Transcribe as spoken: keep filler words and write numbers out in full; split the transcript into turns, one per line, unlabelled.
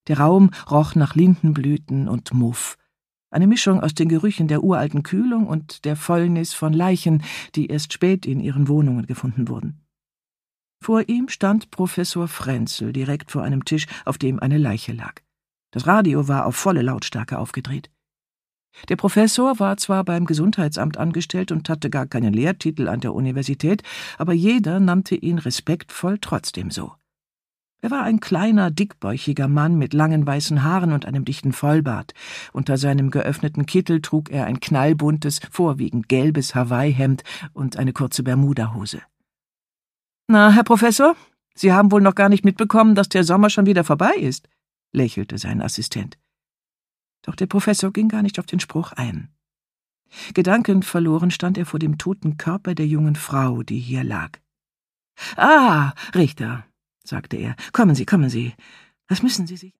Der Raum roch nach Lindenblüten und Muff. Eine Mischung aus den Gerüchen der uralten Kühlung und der Fäulnis von Leichen, die erst spät in ihren Wohnungen gefunden wurden. Vor ihm stand Professor Frenzel direkt vor einem Tisch, auf dem eine Leiche lag. Das Radio war auf volle Lautstärke aufgedreht. Der Professor war zwar beim Gesundheitsamt angestellt und hatte gar keinen Lehrtitel an der Universität, aber jeder nannte ihn respektvoll trotzdem so. Er war ein kleiner, dickbäuchiger Mann mit langen weißen Haaren und einem dichten Vollbart. Unter seinem geöffneten Kittel trug er ein knallbuntes, vorwiegend gelbes Hawaii-Hemd und eine kurze Bermudahose. »Na, Herr Professor, Sie haben wohl noch gar nicht mitbekommen, dass der Sommer schon wieder vorbei ist«, lächelte sein Assistent. Doch der Professor ging gar nicht auf den Spruch ein. Gedankenverloren stand er vor dem toten Körper der jungen Frau, die hier lag. »Ah, Richter«, sagte er, »kommen Sie, kommen Sie. Was müssen Sie sich